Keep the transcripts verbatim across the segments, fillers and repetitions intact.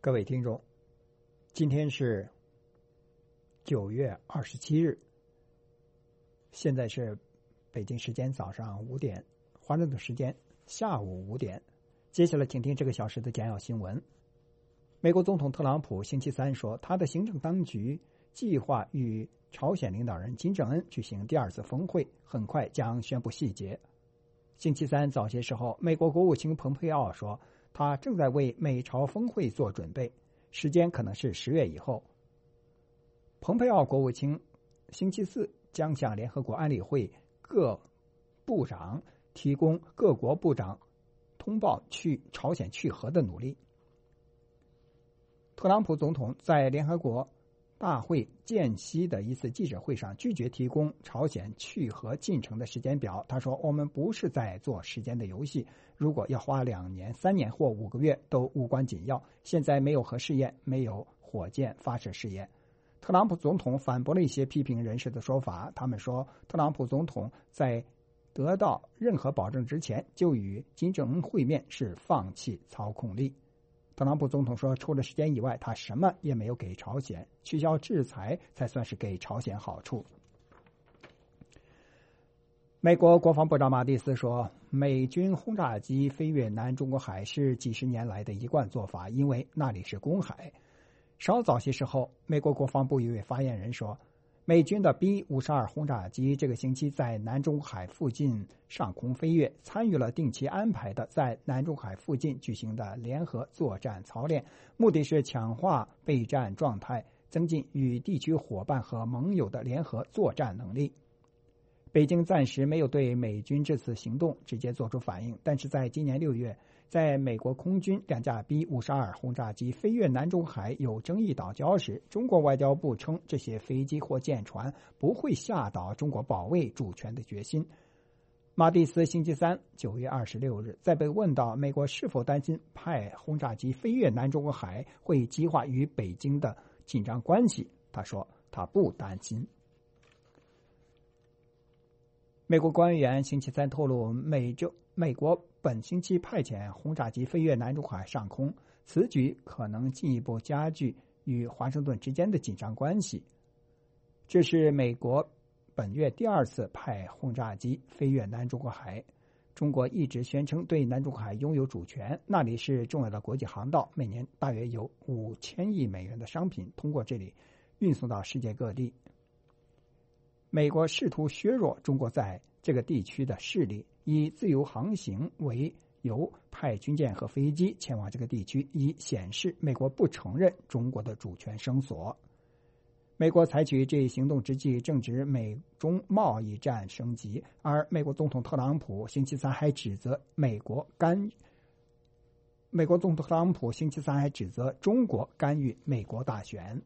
各位听众，今天是九月二十七日，现在是北京时间早上五点，华盛顿时间下午五点。接下来请听这个小时的简要新闻。美国总统特朗普星期三说，他的行政当局计划与朝鲜领导人金正恩举行第二次峰会，很快将宣布细节。星期三早些时候，美国国务卿蓬佩奥说，他正在为美朝峰会做准备，时间可能是十月以后。蓬佩奥国务卿星期四将向联合国安理会各部长提供各国部长通报去朝鲜去核的努力。特朗普总统在联合国大会间隙的一次记者会上拒绝提供朝鲜去核进程的时间表。他说，我们不是在做时间的游戏，如果要花两年、三年或五个月都无关紧要。现在没有核试验，没有火箭发射试验。特朗普总统反驳了一些批评人士的说法，他们说特朗普总统在得到任何保证之前就与金正恩会面是放弃操控力。特朗普总统说，除了时间以外，他什么也没有给朝鲜，取消制裁才算是给朝鲜好处。美国国防部长马蒂斯说，美军轰炸机飞越南中国海是几十年来的一贯做法，因为那里是公海。稍早些时候，美国国防部一位发言人说，美军的 B 五十二 轰炸机这个星期在南中海附近上空飞跃，参与了定期安排的在南中海附近举行的联合作战操练，目的是强化备战状态，增进与地区伙伴和盟友的联合作战能力。北京暂时没有对美军这次行动直接做出反应，但是在今年六月，在美国空军两架 B 五十二 轰炸机飞越南中海有争议岛礁时，中国外交部称这些飞机或舰船不会吓倒中国保卫主权的决心。马蒂斯星期三九月二十六日在被问到美国是否担心派轰炸机飞越南中国海会激化与北京的紧张关系，他说他不担心。美国官员星期三透露，美洲美国本星期派遣轰炸机飞越南中海上空，此举可能进一步加剧与华盛顿之间的紧张关系。这是美国本月第二次派轰炸机飞越南中国海。中国一直宣称对南中海拥有主权，那里是重要的国际航道，每年大约有五千亿美元的商品通过这里运送到世界各地。美国试图削弱中国在这个地区的势力，以自由航行为由派军舰和飞机前往这个地区，以显示美国不承认中国的主权声索。美国采取这一行动之际，正值美中贸易战升级，而美国总统特朗普星期三还指责美国干美国总统特朗普星期三还指责中国干预美国大选。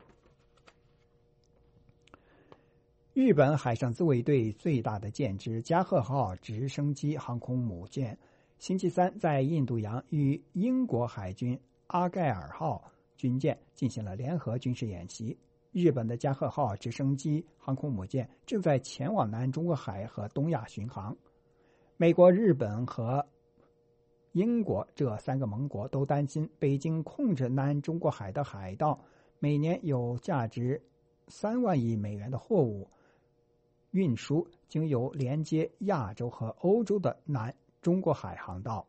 日本海上自卫队最大的舰只加贺号直升机航空母舰星期三在印度洋与英国海军阿盖尔号军舰进行了联合军事演习。日本的加贺号直升机航空母舰正在前往南中国海和东亚巡航。美国、日本和英国这三个盟国都担心北京控制南中国海的海盗每年有价值三万亿美元的货物运输经由连接亚洲和欧洲的南中国海航道。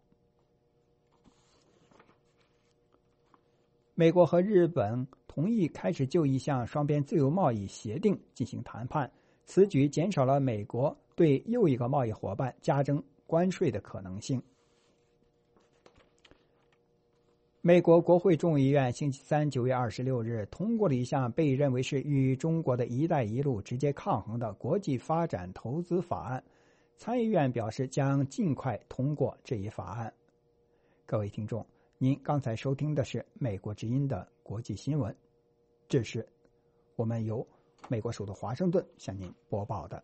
美国和日本同意开始就一项双边自由贸易协定进行谈判，此举减少了美国对又一个贸易伙伴加征关税的可能性。美国国会众议院星期三九月二十六日通过了一项被认为是与中国的一带一路直接抗衡的国际发展投资法案，参议院表示将尽快通过这一法案。各位听众，您刚才收听的是美国之音的国际新闻，这是我们由美国首都华盛顿向您播报的。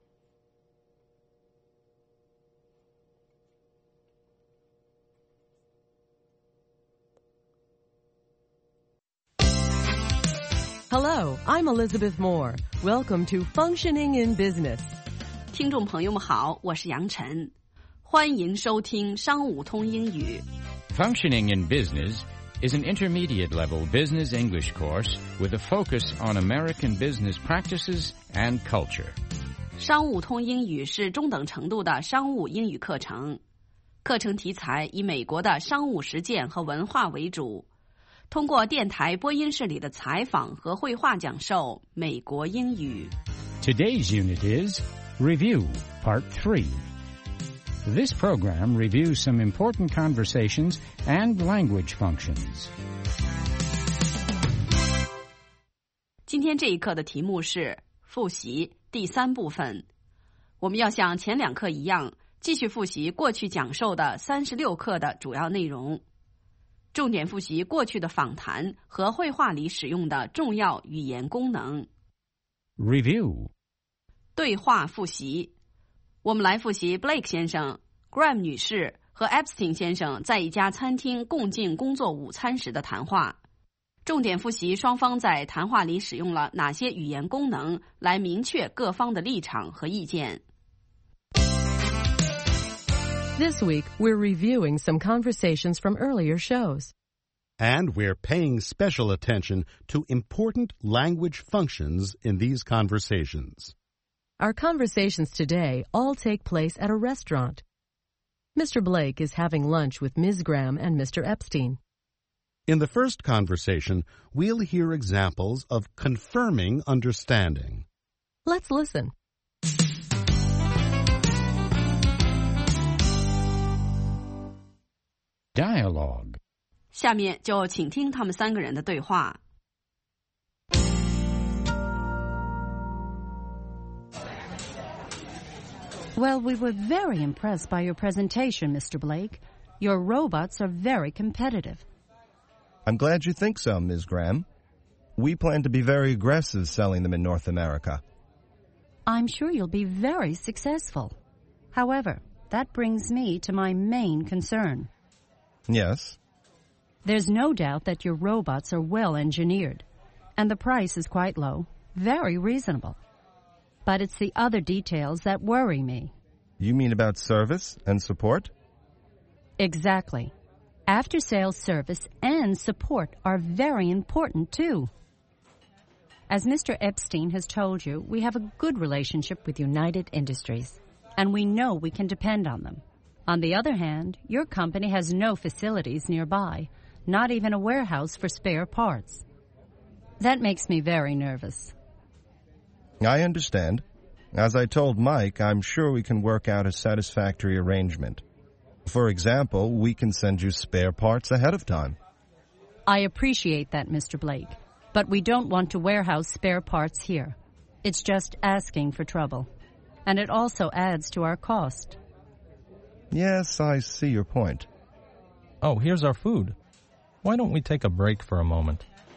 Hello, I'm Elizabeth Moore. Welcome to Functioning in Business. 听众朋友们好，我是杨晨，欢迎收听商务通英语。 Functioning in Business is an intermediate-level business English course with a focus on American business practices and culture. 商务通英语是中等程度的商务英语课程，课程题材以美国的商务实践和文化为主，通过电台播音室里的采访和绘画讲授美国英语。 Today's unit is Review, Part three. This program reviews some important conversations and language functions. 今天这一课的题目是复习第三部分，我们要像前两课一样，继续复习过去讲授的三十六课的主要内容，重点复习过去的访谈和绘画里使用的重要语言功能。 Review. 对话复习，我们来复习 Blake 先生、Graham 女士和 Epstein 先生在一家餐厅共进工作午餐时的谈话。重点复习双方在谈话里使用了哪些语言功能来明确各方的立场和意见。 This week, we're reviewing some conversations from earlier shows. And we're paying special attention to important language functions in these conversations. Our conversations today all take place at a restaurant. Mister Blake is having lunch with Miz Graham and Mister Epstein. In the first conversation, we'll hear examples of confirming understanding. Let's listen. Dialogue. 下面就请听他们三个人的对话。 Well, we were very impressed by your presentation, Mister Blake. Your robots are very competitive. I'm glad you think so, Miz Graham. We plan to be very aggressive selling them in North America. I'm sure you'll be very successful. However, that brings me to my main concern. Yes? There's no doubt that your robots are well engineered, and the price is quite low, very reasonable. But it's the other details that worry me. You mean about service and support? Exactly. After-sales service and support are very important, too. As Mister Epstein has told you, we have a good relationship with United Industries, and we know we can depend on them. On the other hand, your company has no facilities nearby, not even a warehouse for spare parts. That makes me very nervous. I understand. As I told Mike, I'm sure we can work out a satisfactory arrangement. For example, we can send you spare parts ahead of time. I appreciate that, Mister Blake, but we don't want to warehouse spare parts here. It's just asking for trouble, and it also adds to our cost. Yes, I see your point. Oh, here's our food. Why don't we take a break for a moment?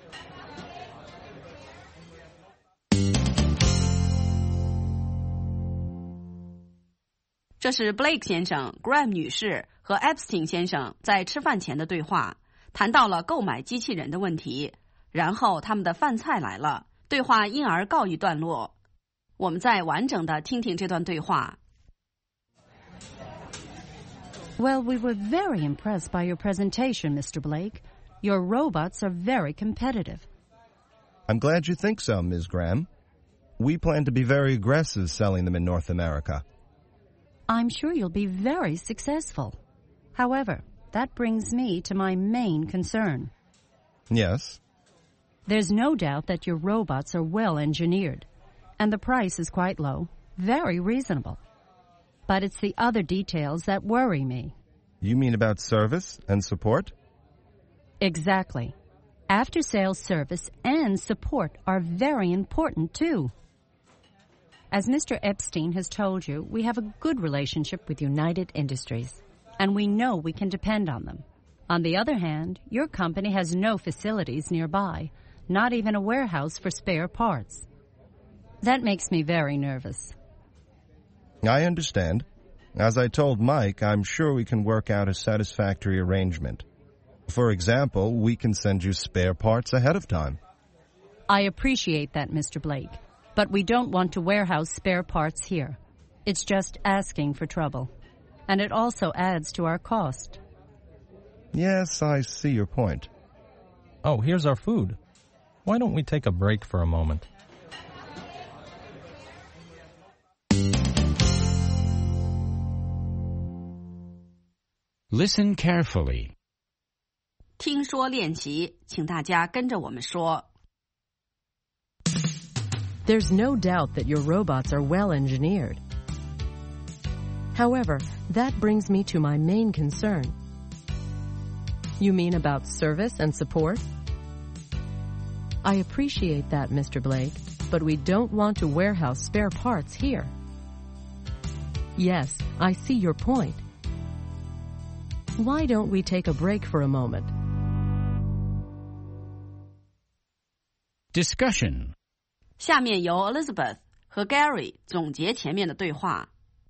这是 Blake 先生、Graham 女士和 Epstein 先生在吃饭前的对话，谈到了购买机器人的问题，然后他们的饭菜来了，对话因而告一段落。我们再完整的听听这段对话。 Well, we were very impressed by your presentation, Mister Blake. Your robots are very competitive. I'm glad you think so, Miz Graham. We plan to be very aggressive selling them in North America. I'm sure you'll be very successful. However, that brings me to my main concern. Yes? There's no doubt that your robots are well engineered, and the price is quite low, very reasonable. But it's the other details that worry me. You mean about service and support? Exactly. After-sales service and support are very important, too. As Mister Epstein has told you, we have a good relationship with United Industries, and we know we can depend on them. On the other hand, your company has no facilities nearby, not even a warehouse for spare parts. That makes me very nervous. I understand. As I told Mike, I'm sure we can work out a satisfactory arrangement. For example, we can send you spare parts ahead of time. I appreciate that, Mister Blake, but we don't want to warehouse spare parts here. It's just asking for trouble, and it also adds to our cost. Yes, I see your point. Oh, here's our food. Why don't we take a break for a moment? Listen carefully. 听说练习，请大家跟着我们说。 There's no doubt that your robots are well engineered. However, that brings me to my main concern. You mean about service and support? I appreciate that, Mister Blake, but we don't want to warehouse spare parts here. Yes, I see your point. Why don't we take a break for a moment? Discussion. 下面由 Elizabeth 和 Gary 总结前面的对话。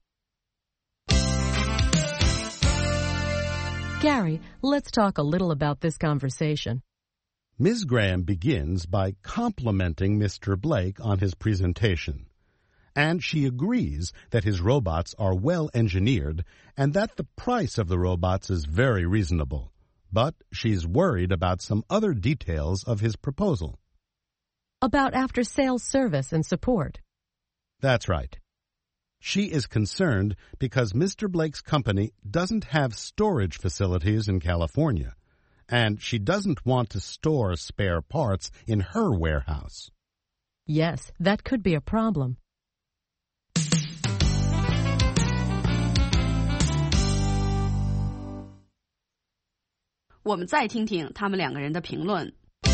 Gary, let's talk a little about this conversation. Miz Graham begins by complimenting Mister Blake on his presentation, and she agrees that his robots are well engineered and that the price of the robots is very reasonable, but she's worried about some other details of his proposal. About after-sales service and support. That's right. She is concerned because Mister Blake's company doesn't have storage facilities in California, and she doesn't want to store spare parts in her warehouse. Yes, that could be a problem. "我们再听听他们两个人的评论。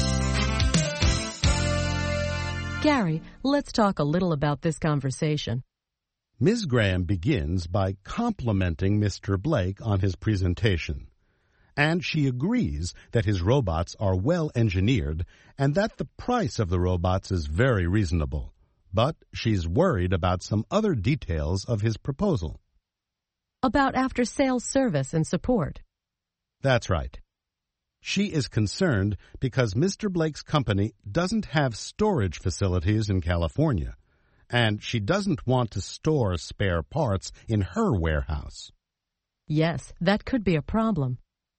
Gary, let's talk a little about this conversation. Miz Graham begins by complimenting Mister Blake on his presentation, and she agrees that his robots are well engineered and that the price of the robots is very reasonable, but she's worried about some other details of his proposal. About after-sales service and support. That's right. She is concerned because Mister Blake's company doesn't have storage facilities in California, and she doesn't want to store spare parts in her warehouse. Yes, that could be a problem.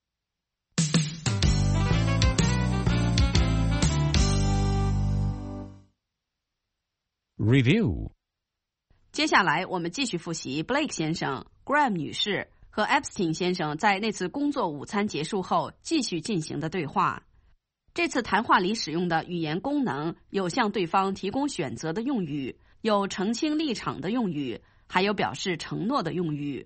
Review. 接下来我们继续复习 Blake 先生、Graham 女士和 Epstein 先生在那次工作午餐结束后继续进行的对话。这次谈话里使用的语言功能有向对方提供选择的用语，有澄清立场的用语，还有表示承诺的用语。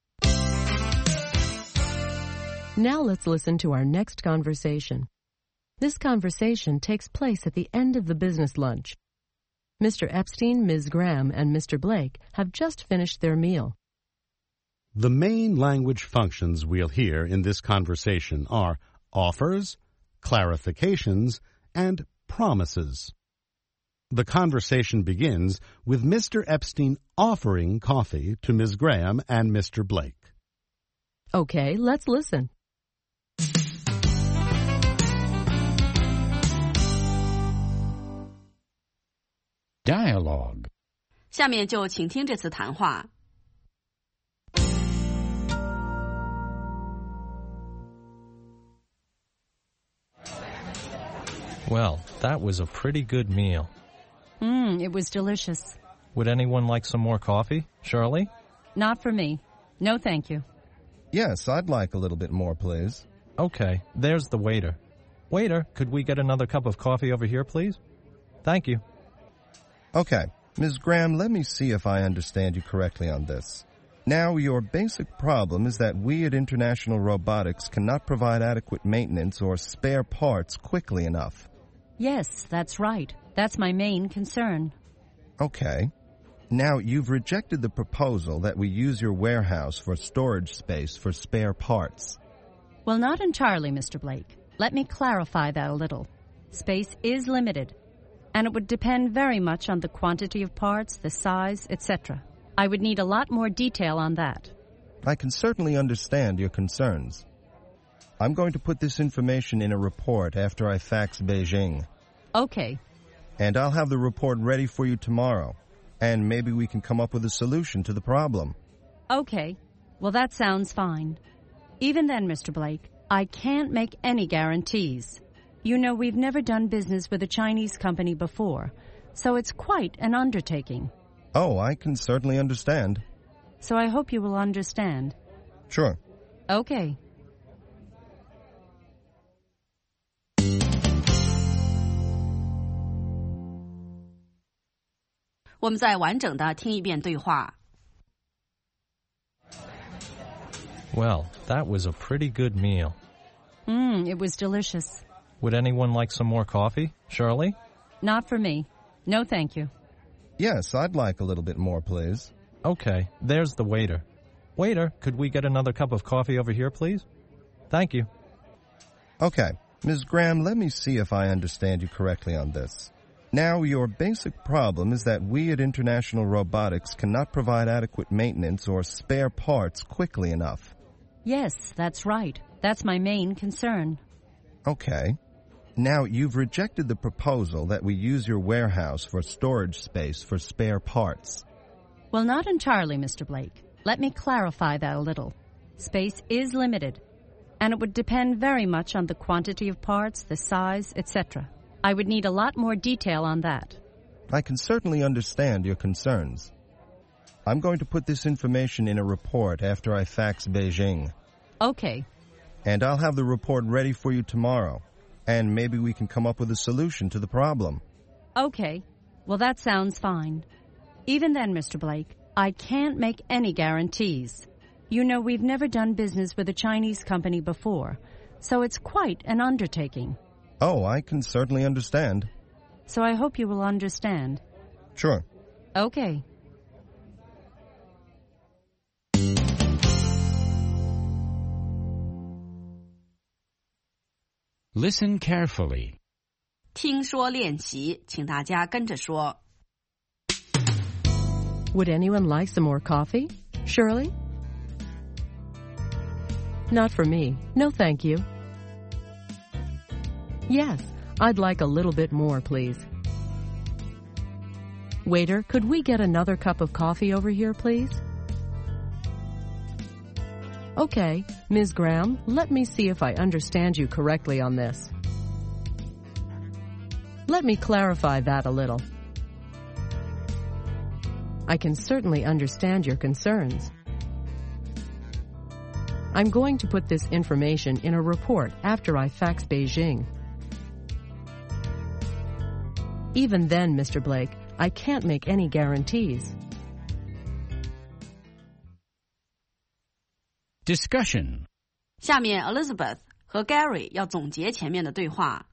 Now let's listen to our next conversation. This conversation takes place at the end of the business lunch. Mister Epstein, Miz Graham, and Mister Blake have just finished their meal. The main language functions we'll hear in this conversation are offers, clarifications, and promises. The conversation begins with Mister Epstein offering coffee to Miz Graham and Mister Blake. Okay, let's listen. Dialogue. 下面就请听这次谈话。 Well, that was a pretty good meal. Mmm, it was delicious. Would anyone like some more coffee? Shirley? Not for me. No, thank you. Yes, I'd like a little bit more, please. Okay, there's the waiter. Waiter, could we get another cup of coffee over here, please? Thank you. Okay, Miz Graham, let me see if I understand you correctly on this. Now, your basic problem is that we at International Robotics cannot provide adequate maintenance or spare parts quickly enough. Yes, that's right. That's my main concern. Okay. Now, you've rejected the proposal that we use your warehouse for storage space for spare parts. Well, not entirely, Mister Blake. Let me clarify that a little. Space is limited, and it would depend very much on the quantity of parts, the size, et cetera. I would need a lot more detail on that. I can certainly understand your concerns. I'm going to put this information in a report after I fax Beijing. Okay. And I'll have the report ready for you tomorrow. And maybe we can come up with a solution to the problem. Okay. Well, that sounds fine. Even then, Mister Blake, I can't make any guarantees. You know, we've never done business with a Chinese company before, so it's quite an undertaking. Oh, I can certainly understand. So I hope you will understand. Sure. Okay. "我们再完整的听一遍对话。 Well, that was a pretty good meal. Mmm, it was delicious. Would anyone like some more coffee? Shirley? Not for me. No, thank you. Yes, I'd like a little bit more, please. Okay, there's the waiter. Waiter, could we get another cup of coffee over here, please? Thank you. Okay, Miz Graham, let me see if I understand you correctly on this. Now, your basic problem is that we at International Robotics cannot provide adequate maintenance or spare parts quickly enough. Yes, that's right. That's my main concern. Okay. Now, you've rejected the proposal that we use your warehouse for storage space for spare parts. Well, not entirely, Mister Blake. Let me clarify that a little. Space is limited, and it would depend very much on the quantity of parts, the size, et cetera. I would need a lot more detail on that. I can certainly understand your concerns. I'm going to put this information in a report after I fax Beijing. Okay. And I'll have the report ready for you tomorrow. And maybe we can come up with a solution to the problem. Okay. Well, that sounds fine. Even then, Mister Blake, I can't make any guarantees. You know, we've never done business with a Chinese company before, so it's quite an undertaking. Oh, I can certainly understand. So I hope you will understand. Sure. Okay. Listen carefully. 听说练习，请大家跟着说。 Would anyone like some more coffee? Shirley? Not for me. No, thank you. Yes, I'd like a little bit more, please. Waiter, could we get another cup of coffee over here, please? Okay, Miz Graham, let me see if I understand you correctly on this. Let me clarify that a little. I can certainly understand your concerns. I'm going to put this information in a report after I fax Beijing. Even then, Mister Blake, I can't make any guarantees. Discussion. 下面 Elizabeth 和 Gary 要总结前面的对话。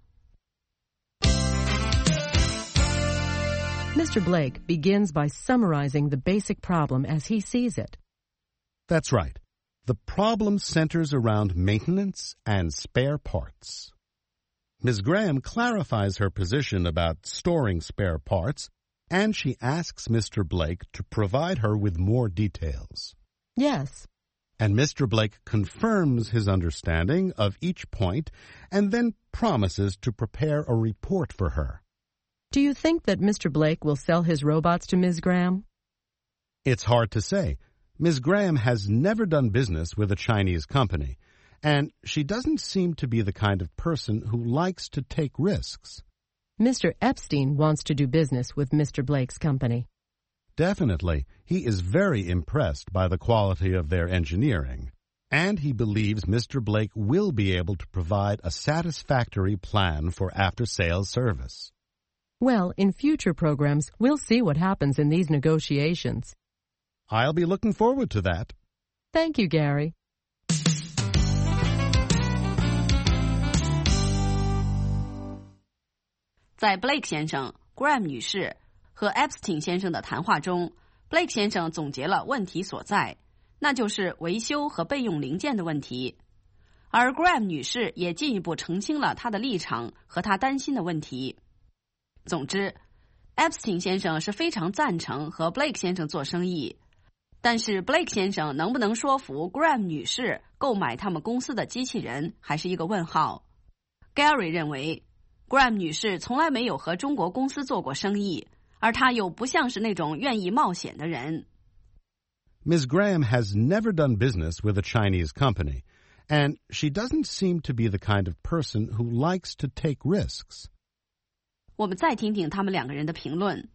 Mister Blake begins by summarizing the basic problem as he sees it. That's right. The problem centers around maintenance and spare parts. Miz Graham clarifies her position about storing spare parts, and she asks Mister Blake to provide her with more details. Yes. And Mister Blake confirms his understanding of each point and then promises to prepare a report for her. Do you think that Mister Blake will sell his robots to Miz Graham? It's hard to say. Miz Graham has never done business with a Chinese company, and she doesn't seem to be the kind of person who likes to take risks. Mister Epstein wants to do business with Mister Blake's company. Definitely. He is very impressed by the quality of their engineering, and he believes Mister Blake will be able to provide a satisfactory plan for after-sales service. Well, in future programs, we'll see what happens in these negotiations. I'll be looking forward to that. Thank you, Gary. 在 Blake 先生、Graham 女士和 Epstein 先生的谈话中， Blake 先生总结了问题所在，那就是维修和备用零件的问题。而 Graham 女士也进一步澄清了她的立场和她担心的问题。总之 Epstein 先生是非常赞成和 Blake 先生做生意，但是 Blake 先生能不能说服 Graham 女士购买他们公司的机器人还是一个问号。 Gary 认为 Graham 女士从来没有和中国公司做过生意，而她又不像是那种愿意冒险的人。 Miz Graham has never done business with a Chinese company, and she doesn't seem to be the kind of person who likes to take risks. 我们再听听他们两个人的评论。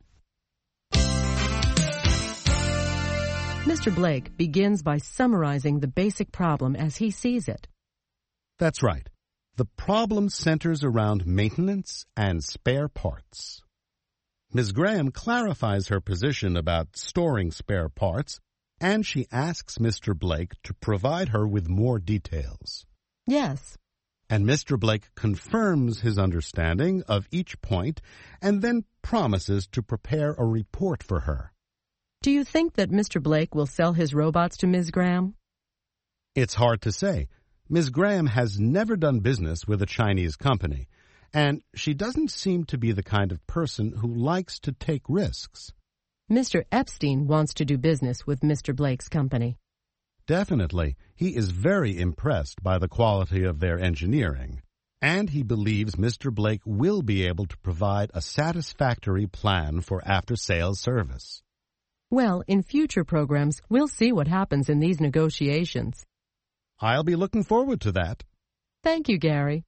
Mister Blake begins by summarizing the basic problem as he sees it. That's right. The problem centers around maintenance and spare parts. Miz Graham clarifies her position about storing spare parts, and she asks Mister Blake to provide her with more details. Yes. And Mister Blake confirms his understanding of each point and then promises to prepare a report for her. Do you think that Mister Blake will sell his robots to Miz Graham? It's hard to say. Miz Graham has never done business with a Chinese company, and she doesn't seem to be the kind of person who likes to take risks. Mister Epstein wants to do business with Mister Blake's company. Definitely. He is very impressed by the quality of their engineering, and he believes Mister Blake will be able to provide a satisfactory plan for after-sales service. Well, in future programs, we'll see what happens in these negotiations. I'll be looking forward to that. Thank you, Gary.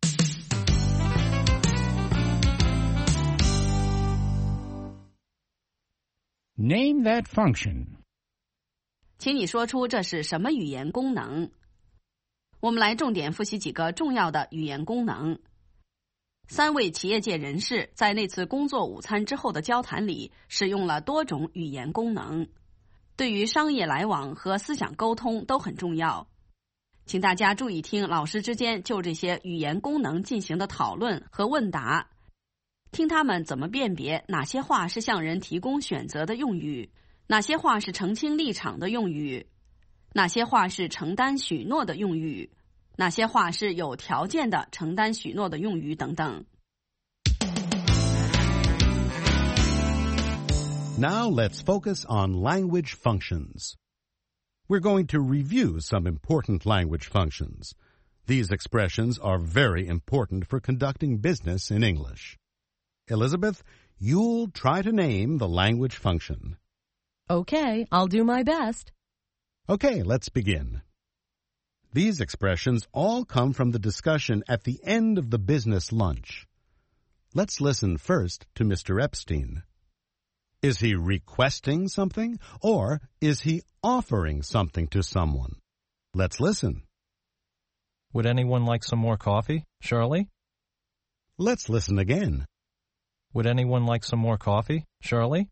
Name that function. 请你说出这是什么语言功能。我们来重点复习几个重要的语言功能。三位企业界人士在那次工作午餐之后的交谈里使用了多种语言功能，对于商业来往和思想沟通都很重要。请大家注意听老师之间就这些语言功能进行的讨论和问答，听他们怎么辨别哪些话是向人提供选择的用语，哪些话是澄清立场的用语，哪些话是承担许诺的用语，哪些话是有条件的承担许诺的用语等等。 Now let's focus on language functions. We're going to review some important language functions. These expressions are very important for conducting business in English. Elizabeth, you'll try to name the language function. Okay, I'll do my best. Okay, let's begin. These expressions all come from the discussion at the end of the business lunch. Let's listen first to Mister Epstein. Is he requesting something, or is he offering something to someone? Let's listen. Would anyone like some more coffee, Shirley? Let's listen again. Would anyone like some more coffee, Shirley?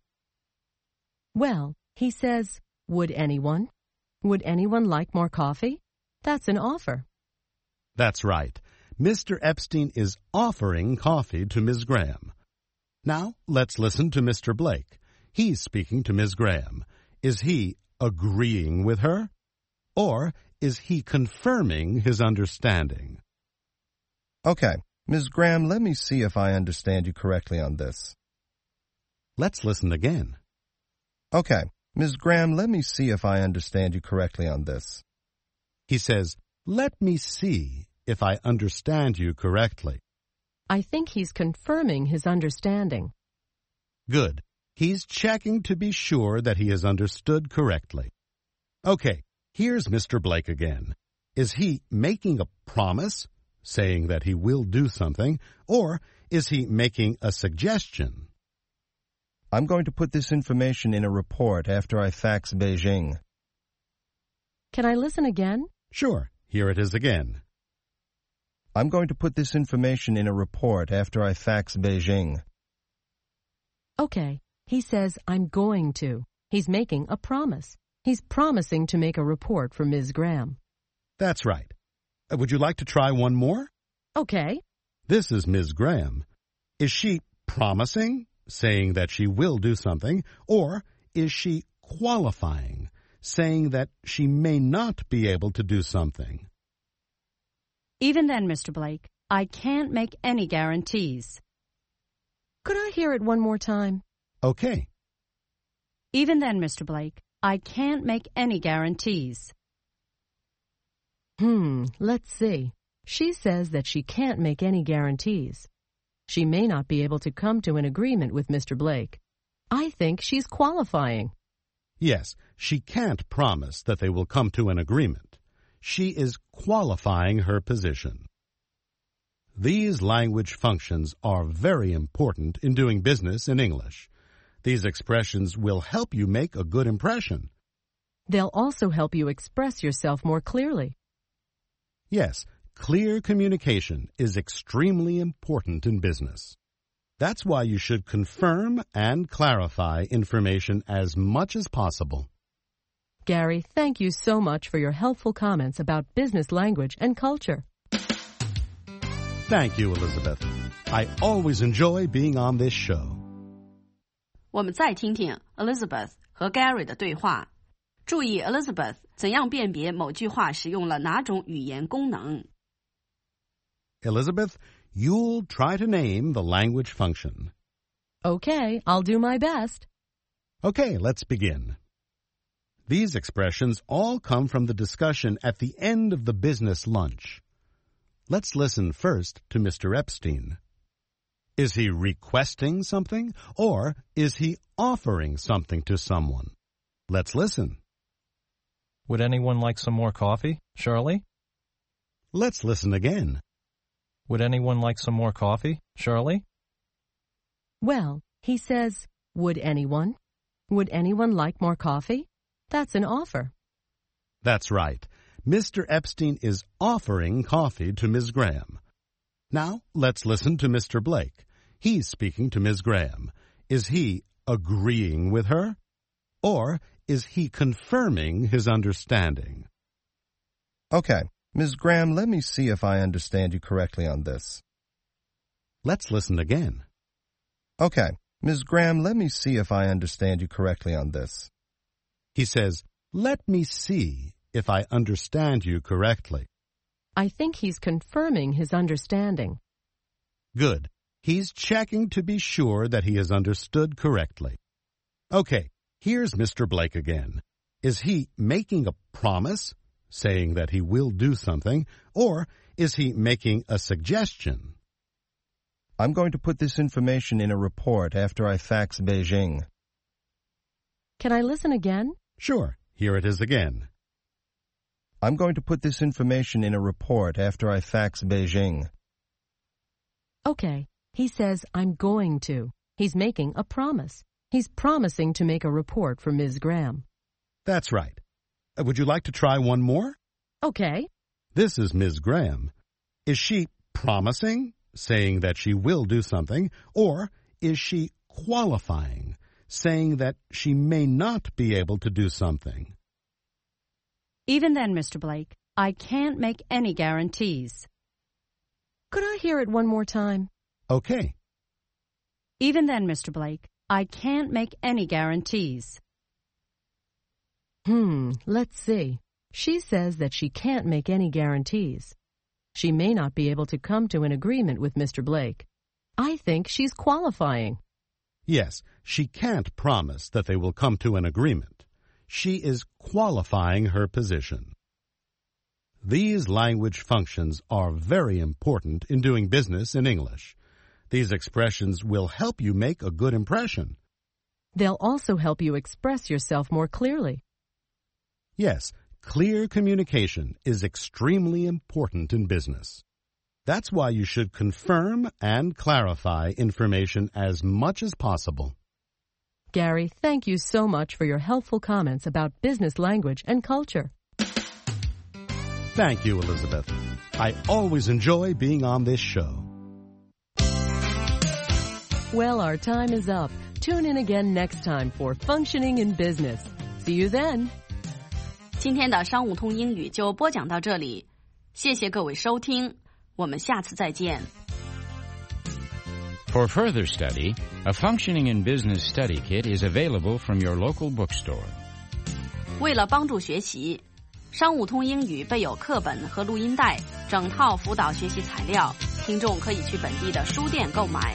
Well, he says, would anyone? Would anyone like more coffee? That's an offer. That's right. Mister Epstein is offering coffee to Miz Graham. Now, let's listen to Mister Blake. He's speaking to Miz Graham. Is he agreeing with her? Or is he confirming his understanding? Okay, Miz Graham, let me see if I understand you correctly on this. Let's listen again. Okay, Miz Graham, let me see if I understand you correctly on this. He says, let me see if I understand you correctly. I think he's confirming his understanding. Good. He's checking to be sure that he has understood correctly. Okay, here's Mister Blake again. Is he making a promise, saying that he will do something, or is he making a suggestion? I'm going to put this information in a report after I fax Beijing. Can I listen again? Sure. Here it is again. I'm going to put this information in a report after I fax Beijing. Okay. He says, I'm going to. He's making a promise. He's promising to make a report for Miz Graham. That's right. Uh, would you like to try one more? Okay. This is Miz Graham. Is she promising, saying that she will do something, or is she qualifying, saying that she may not be able to do something? Even then, Mister Blake, I can't make any guarantees. Could I hear it one more time? Okay. Even then, Mister Blake, I can't make any guarantees. Hmm, let's see. She says that she can't make any guarantees. She may not be able to come to an agreement with Mister Blake. I think she's qualifying. Yes, she can't promise that they will come to an agreement. she is qualifying her position. These language functions are very important in doing business in English. These expressions will help you make a good impression. They'll also help you express yourself more clearly. Yes, clear communication is extremely important in business. That's why you should confirm and clarify information as much as possible. Gary, thank you so much for your helpful comments about business language and culture. Thank you, Elizabeth. I always enjoy being on this show. 我们再听听 Elizabeth 和 Gary 的对话。注意 Elizabeth 怎样辨别某句话使用了哪种语言功能。 Elizabeth, you'll try to name the language function. Okay, I'll do my best. Okay, let's begin. These expressions all come from the discussion at the end of the business lunch. Let's listen first to Mister Epstein. Is he requesting something, or is he offering something to someone? Let's listen. Would anyone like some more coffee, Shirley? Let's listen again. Would anyone like some more coffee, Shirley? Well, he says, would anyone? Would anyone like more coffee? That's an offer. That's right. Mister Epstein is offering coffee to Miz Graham. Now, let's listen to Mister Blake. He's speaking to Miz Graham. Is he agreeing with her? Or is he confirming his understanding? Okay, Miz Graham, let me see if I understand you correctly on this. Let's listen again. Okay, Miz Graham, let me see if I understand you correctly on this. He says, let me see if I understand you correctly. I think he's confirming his understanding. Good. He's checking to be sure that he has understood correctly. Okay, here's Mister Blake again. Is he making a promise, saying that he will do something, or is he making a suggestion? I'm going to put this information in a report after I fax Beijing. Can I listen again? Sure. Here it is again. I'm going to put this information in a report after I fax Beijing. Okay. He says, I'm going to. He's making a promise. He's promising to make a report for Miz Graham. That's right. Uh, would you like to try one more? Okay. This is Miz Graham. Is she promising, saying that she will do something, or is she qualifying, saying that she may not be able to do something? Even then, Mister Blake, I can't make any guarantees. Could I hear it one more time? Okay. Even then, Mister Blake, I can't make any guarantees. Hmm, let's see. She says that she can't make any guarantees. She may not be able to come to an agreement with Mister Blake. I think she's qualifying. Yes, she can't promise that they will come to an agreement. She is qualifying her position. These language functions are very important in doing business in English. These expressions will help you make a good impression. They'll also help you express yourself more clearly. Yes, clear communication is extremely important in business. That's why you should confirm and clarify information as much as possible. Gary, thank you so much for your helpful comments about business language and culture. Thank you, Elizabeth. I always enjoy being on this show. Well, our time is up. Tune in again next time for Functioning in Business. See you then. 今天的商务通英语就播讲到这里，谢谢各位收听，我们下次再见。 For further study, a Functioning in Business study kit is available from your local bookstore. 为了帮助学习，商务通英语备有课本和录音带，整套辅导学习材料，听众可以去本地的书店购买。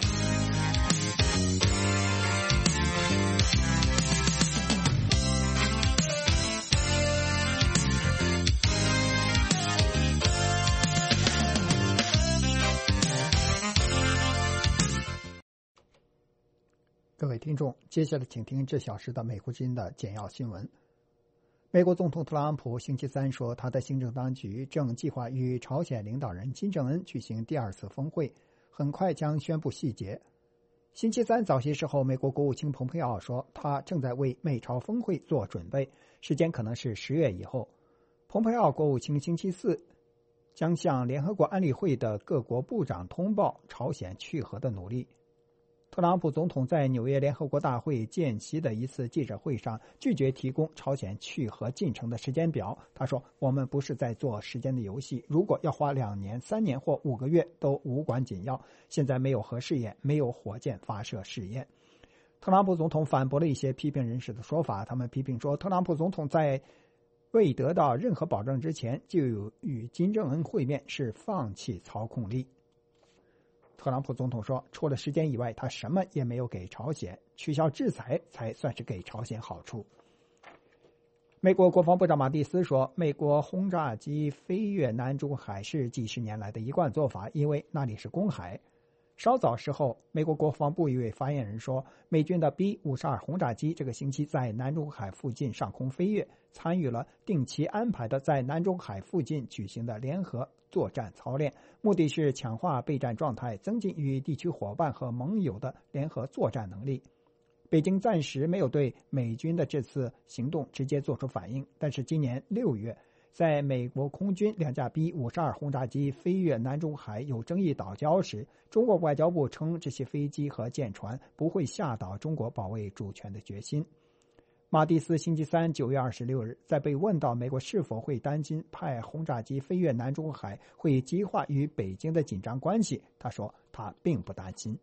各位听众，接下来请听这小时的美国之音的简要新闻。 美国总统特朗普星期三说，他的行政当局正计划与朝鲜领导人金正恩举行第二次峰会，很快将宣布细节。星期三早些时候，美国国务卿蓬佩奥说，他正在为美朝峰会做准备，时间可能是十月以后。蓬佩奥国务卿星期四将向联合国安理会的各国部长通报朝鲜去核的努力。特朗普总统在纽约联合国大会间隙的一次记者会上拒绝提供朝鲜去核进程的时间表。他说，我们不是在做时间的游戏，如果要花两年、三年或五个月都无关紧要。现在没有核试验，没有火箭发射试验。特朗普总统反驳了一些批评人士的说法，他们批评说，特朗普总统在未得到任何保证之前就有与金正恩会面是放弃操控力。特朗普总统说，除了时间以外，他什么也没有给朝鲜，取消制裁才算是给朝鲜好处。美国国防部长马蒂斯说，美国轰炸机飞越南中海是几十年来的一贯做法，因为那里是公海。稍早时候，美国国防部一位发言人说，美军的 B 五十二 轰炸机这个星期在南中海附近上空飞跃，参与了定期安排的在南中海附近举行的联合作战操练，目的是强化备战状态，增进与地区伙伴和盟友的联合作战能力。北京暂时没有对美军的这次行动直接做出反应，但是今年六月，在美国空军两架 B 五十二 轰炸机飞越南中海有争议岛礁时，中国外交部称这些飞机和舰船不会吓倒中国保卫主权的决心。马蒂斯星期三九月二十六日在被问到美国是否会担心派轰炸机飞越南中海会激化与北京的紧张关系，他说他并不担心。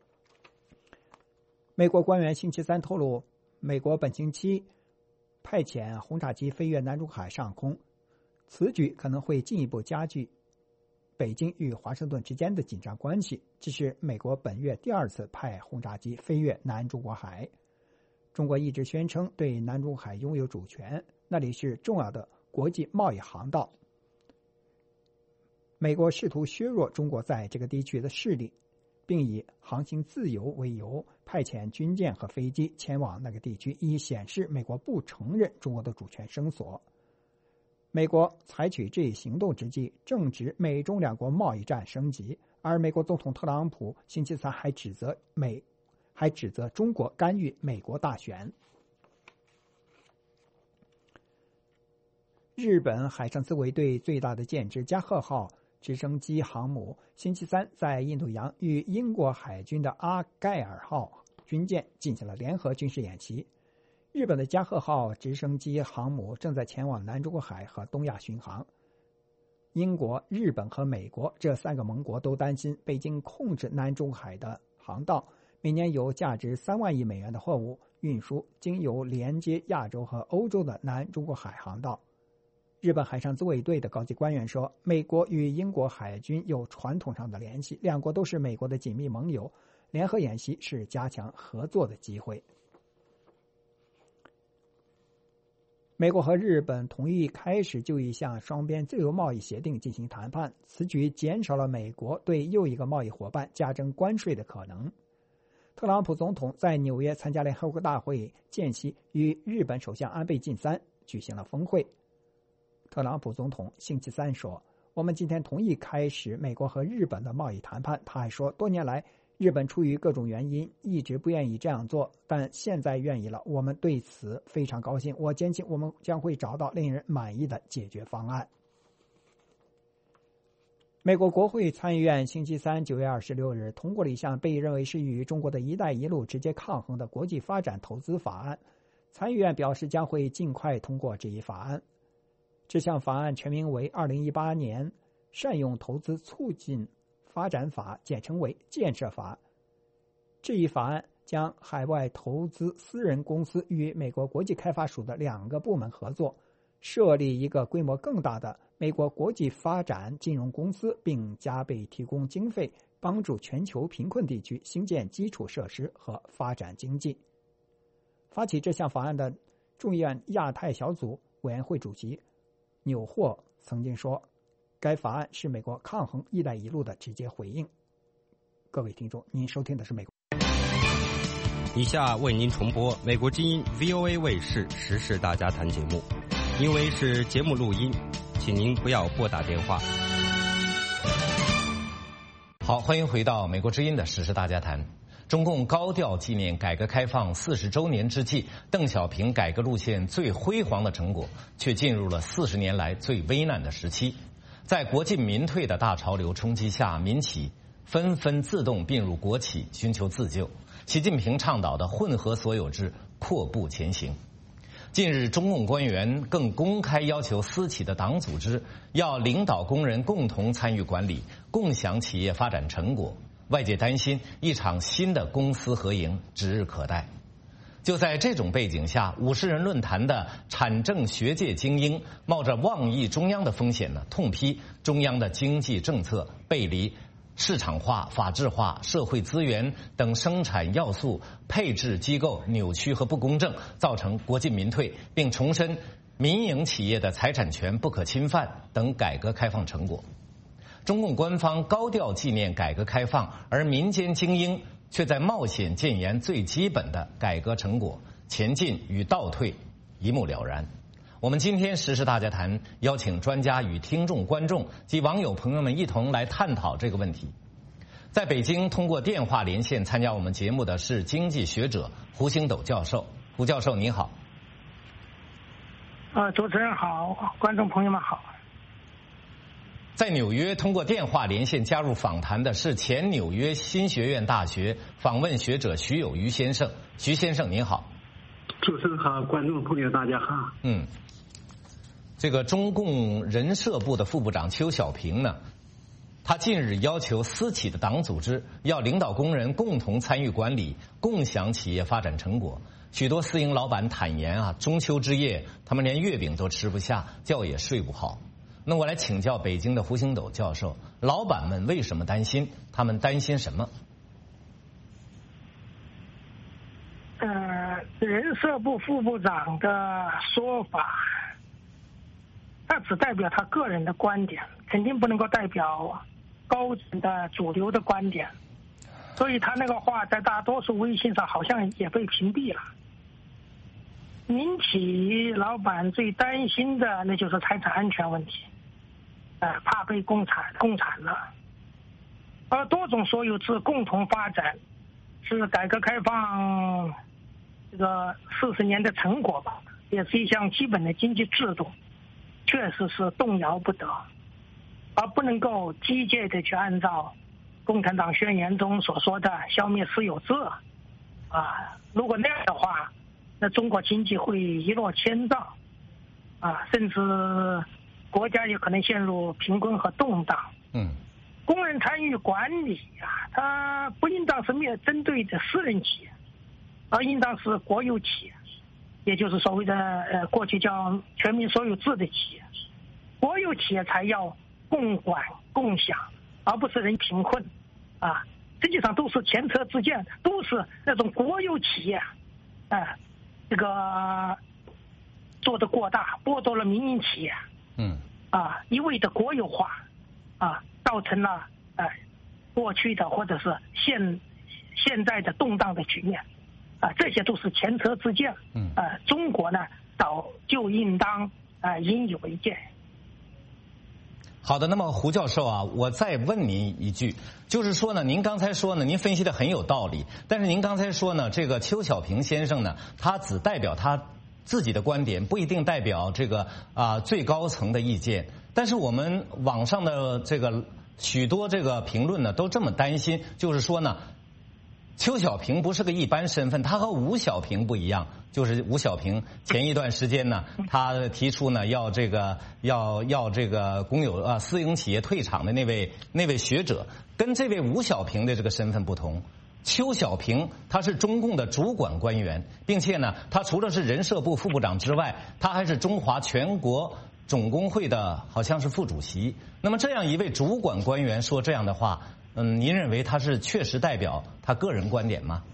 美国官员星期三透露，美国本星期派遣轰炸机飞越南中海上空，此举可能会进一步加剧北京与华盛顿之间的紧张关系。这是美国本月第二次派轰炸机飞越南中国海。中国一直宣称对南中海拥有主权，那里是重要的国际贸易航道。美国试图削弱中国在这个地区的势力，并以航行自由为由派遣军舰和飞机前往那个地区，以显示美国不承认中国的主权声索。美国采取这一行动之际，正值美中两国贸易战升级，而美国总统特朗普星期三还指责美还指责中国干预美国大选。日本海上自卫队最大的舰只加贺号直升机航母星期三在印度洋与英国海军的阿盖尔号军舰进行了联合军事演习。日本的加贺号直升机航母正在前往南中国海和东亚巡航。英国、日本和美国这三个盟国都担心北京控制南中海的航道，每年有价值三万亿美元的货物运输经由连接亚洲和欧洲的南中国海航道。日本海上自卫队的高级官员说，美国与英国海军有传统上的联系，两国都是美国的紧密盟友，联合演习是加强合作的机会。美国和日本同意开始就一项双边自由贸易协定进行谈判，此举减少了美国对又一个贸易伙伴加征关税的可能。特朗普总统在纽约参加联合国大会间隙与日本首相安倍晋三举行了峰会。特朗普总统星期三说，我们今天同意开始美国和日本的贸易谈判。他还说，多年来日本出于各种原因一直不愿意这样做，但现在愿意了，我们对此非常高兴。我坚信我们将会找到令人满意的解决方案。美国国会参议院星期三九月二十六日通过了一项被认为是与中国的一带一路直接抗衡的国际发展投资法案。参议院表示将会尽快通过这一法案。这项法案全名为二零一八年善用投资促进发展法，简称为建设法。这一法案将海外投资私人公司与美国国际开发署的两个部门合作，设立一个规模更大的美国国际发展金融公司，并加倍提供经费，帮助全球贫困地区兴建基础设施和发展经济。发起这项法案的众议院亚太小组委员会主席纽霍曾经说，该法案是美国抗衡一带一路的直接回应。各位听众，您收听的是美国以下为您重播美国之音 V O A 卫视时事大家谈节目。 因为是节目录音，请您不要拨打电话。 好，欢迎回到美国之音的时事大家谈。中共高调纪念改革开放四十周年之际，邓小平改革路线最辉煌的成果，却进入了四十年来最危难的时期。在国进民退的大潮流冲击下，民企纷纷自动并入国企，寻求自救。习近平倡导的混合所有制阔步前行。近日，中共官员更公开要求私企的党组织要领导工人共同参与管理，共享企业发展成果。外界担心一场新的公私合营指日可待。就在这种背景下，五十人论坛的产政学界精英冒着妄议中央的风险呢，痛批中央的经济政策背离市场化、法治化、社会资源等生产要素配置机构扭曲和不公正，造成国进民退，并重申民营企业的财产权不可侵犯等改革开放成果。中共官方高调纪念改革开放，而民间精英却在冒险建言最基本的改革成果，前进与倒退一目了然。我们今天时事大家谈邀请专家与听众观众及网友朋友们一同来探讨这个问题。在北京通过电话连线参加我们节目的是经济学者胡星斗教授。胡教授您好。 呃，主持人好，观众朋友们好。 在纽约通过电话连线加入访谈的是前纽约新学院大学访问学者徐有余先生。徐先生您好。 主持人好，观众朋友大家好。 嗯，这个中共人社部的副部长邱小平呢，他近日要求私企的党组织要领导工人共同参与管理，共享企业发展成果。许多私营老板坦言啊，中秋之夜他们连月饼都吃不下，觉也睡不好。那我来请教北京的胡星斗教授，老板们为什么担心？他们担心什么？ 呃，人社部副部长的说法，他只代表他个人的观点，肯定不能够代表高层的主流的观点，所以他那个话在大多数微信上好像也被屏蔽了。民企老板最担心的那就是财产安全问题，呃，怕被共产共产了。而多种所有制共同发展是改革开放这个四十年的成果吧，也是一项基本的经济制度，确实是动摇不得，而不能够机械的去按照共产党宣言中所说的消灭私有制啊，如果那样的话，那中国经济会一落千丈啊，甚至国家也可能陷入贫困和动荡。 嗯， 工人参与管理啊，它不应当是面针对的私人企业，而应当是国有企业，也就是所谓的呃过去叫全民所有制的企业。国有企业才要共管共享，而不是人贫困啊。实际上都是前车之鉴，都是那种国有企业，呃，这个做得过大，剥夺了民营企业， 嗯， 啊，一味的国有化，啊，造成了呃过去的或者是现现在的动荡的局面，啊，这些都是前车之鉴。 嗯， 呃，中国呢，早就应当啊、呃、引以为戒。 好的，那么胡教授啊，我再问您一句，就是说呢，您刚才说呢，您分析的很有道理，但是您刚才说呢，这个邱小平先生呢，他只代表他自己的观点，不一定代表这个啊、呃、最高层的意见。但是我们网上的这个许多这个评论呢，都这么担心，就是说呢，邱小平不是个一般身份，他和吴小平不一样。就是吴小平前一段时间呢，他提出呢要这个要要这个公有啊私营企业退场的那位那位学者，跟这位吴小平的这个身份不同。邱小平他是中共的主管官员，并且呢，他除了是人社部副部长之外，他还是中华全国总工会的好像是副主席。那么这样一位主管官员说这样的话，嗯，您认为他是确实代表他个人观点吗？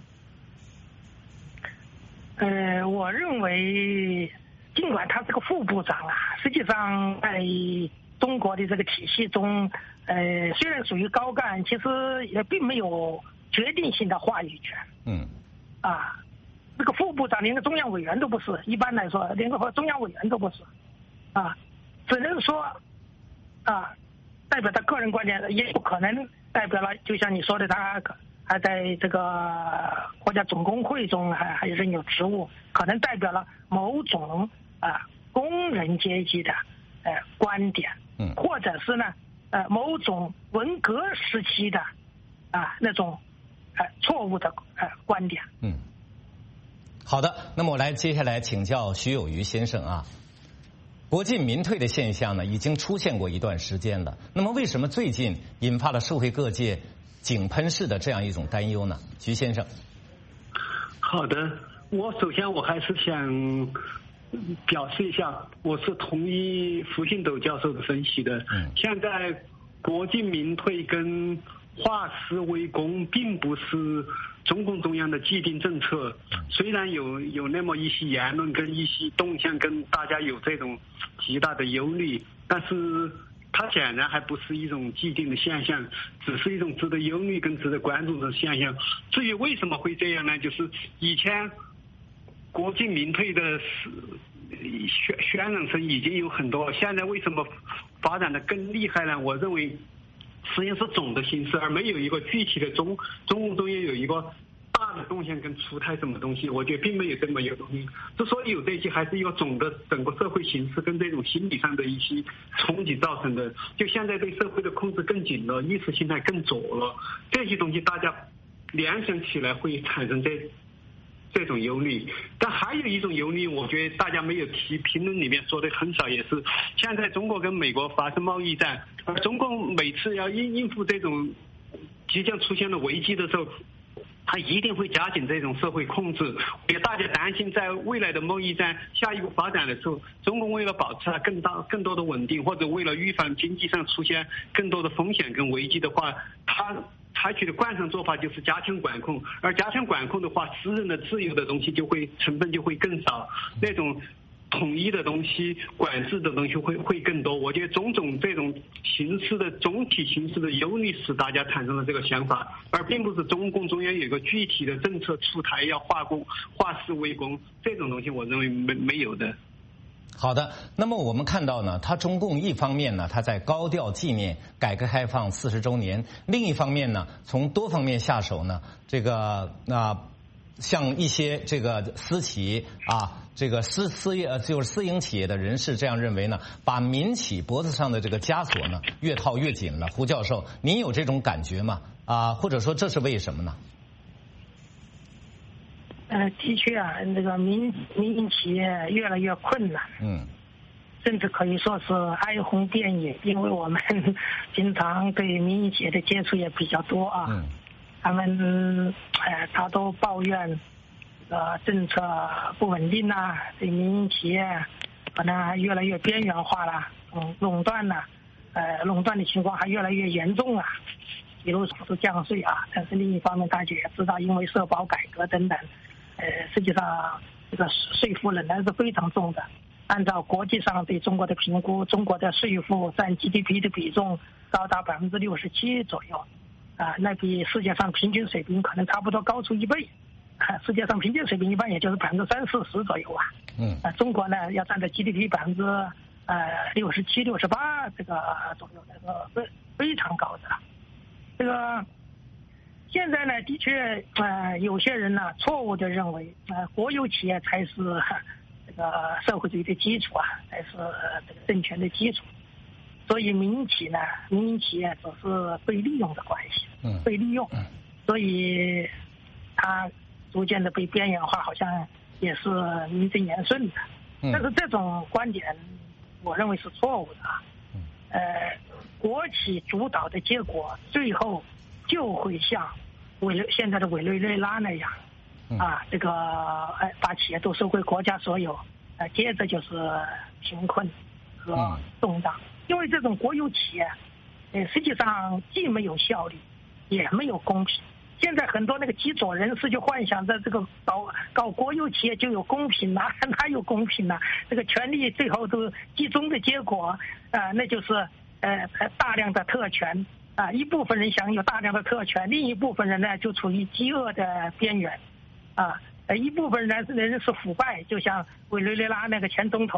呃，我认为，尽管他是个副部长啊，实际上在中国的这个体系中，呃，虽然属于高干，其实也并没有决定性的话语权。 嗯。 啊，这个副部长连个中央委员都不是，一般来说连个中央委员都不是。 啊，只能说啊代表他个人观点，也不可能代表了，就像你说的，他还在这个国家总工会中还还任有职务，可能代表了某种啊工人阶级的呃观点， 嗯， 或者是呢呃某种文革时期的啊那种呃错误的呃观点。 嗯，好的，那么我来接下来请教徐有余先生啊。国进民退的现象呢，已经出现过一段时间了。那么，为什么最近引发了社会各界井喷式的这样一种担忧呢？徐先生。 好的，我首先我还是想表示一下，我是同意胡信斗教授的分析的。 嗯， 现在国进民退跟化私为公，并不是中共中央的既定政策，虽然有有那么一些言论跟一些动向跟大家有这种极大的忧虑，但是它显然还不是一种既定的现象，只是一种值得忧虑跟值得关注的现象。至于为什么会这样呢？就是以前国进民退的渲渲染声已经有很多，现在为什么发展的更厉害呢？我认为实际上是总的形势，而没有一个具体的中中共中央有一个大的动向跟出台什么东西，我觉得并没有这么有东西。之所以有这些，还是一个总的整个社会形势跟这种心理上的一些冲击造成的。就现在对社会的控制更紧了，意识形态更左了，这些东西大家联想起来会产生这这种忧虑。但还有一种忧虑，我觉得大家没有提，评论里面说的很少，也是现在中国跟美国发生贸易战，而中共每次要应应付这种即将出现的危机的时候，他一定会加紧这种社会控制。也大家担心在未来的贸易战下一步发展的时候，中共为了保持它更大更多的稳定，或者为了预防经济上出现更多的风险跟危机的话，他采取的惯常做法就是加强管控，而加强管控的话，私人的自由的东西就会成分就会更少，那种统一的东西、管制的东西会会更多。我觉得种种这种形势的总体形势的忧虑，使大家产生了这个想法，而并不是中共中央有一个具体的政策出台要化公化私为公这种东西，我认为没没有的。 好的，那么我们看到呢，他中共一方面呢，他在高调纪念改革开放四十周年，另一方面呢，从多方面下手呢，这个那、呃、像一些这个私企啊，这个私私业就是私营企业的人士这样认为呢，把民企脖子上的这个枷锁呢越套越紧了。胡教授，您有这种感觉吗？啊，或者说这是为什么呢？ 呃，的确啊，这个民民营企业越来越困难， 嗯， 甚至可以说是哀鸿遍野，因为我们经常对民营企业的接触也比较多啊， 嗯， 他们呃，他都抱怨呃政策不稳定呐，对民营企业可能还越来越边缘化了，嗯，垄断了，呃，垄断的情况还越来越严重啊，比如说是降税啊，但是另一方面大家也知道，因为社保改革等等。呃，实际上这个税负仍然是非常重的。按照国际上对中国的评估，中国的税负占 G D P 的比重高达百分之六十七左右，啊、呃，那比世界上平均水平可能差不多高出一倍。啊，世界上平均水平一般也就是百分之三四十左右啊。 嗯。 啊、呃，中国呢要占到 G D P 百分之呃六十七、六十八这个左右，这个非非常高的。这个。现在呢，的确，呃，有些人呢错误的认为，呃，国有企业才是这个社会主义的基础啊，才是这个政权的基础。所以民营企呢，民营企业只是被利用的关系， 嗯， 被利用，所以它逐渐的被边缘化，好像也是名正言顺的。但是这种观点，我认为是错误的啊。呃，国企主导的结果，最后就会像委内现在的委内瑞拉那样，啊，这个呃把企业都收归国家所有，呃，接着就是贫困和动荡。因为这种国有企业，呃，实际上既没有效率，也没有公平。现在很多那个极左人士就幻想着这个搞搞国有企业就有公平呐、啊，哪有公平呐、啊？这个权力最后都集中的结果，啊、呃，那就是呃大量的特权。啊，一部分人享有大量的特权，另一部分人呢就处于饥饿的边缘，啊，呃，一部分人人是腐败，就像委内瑞拉那个前总统，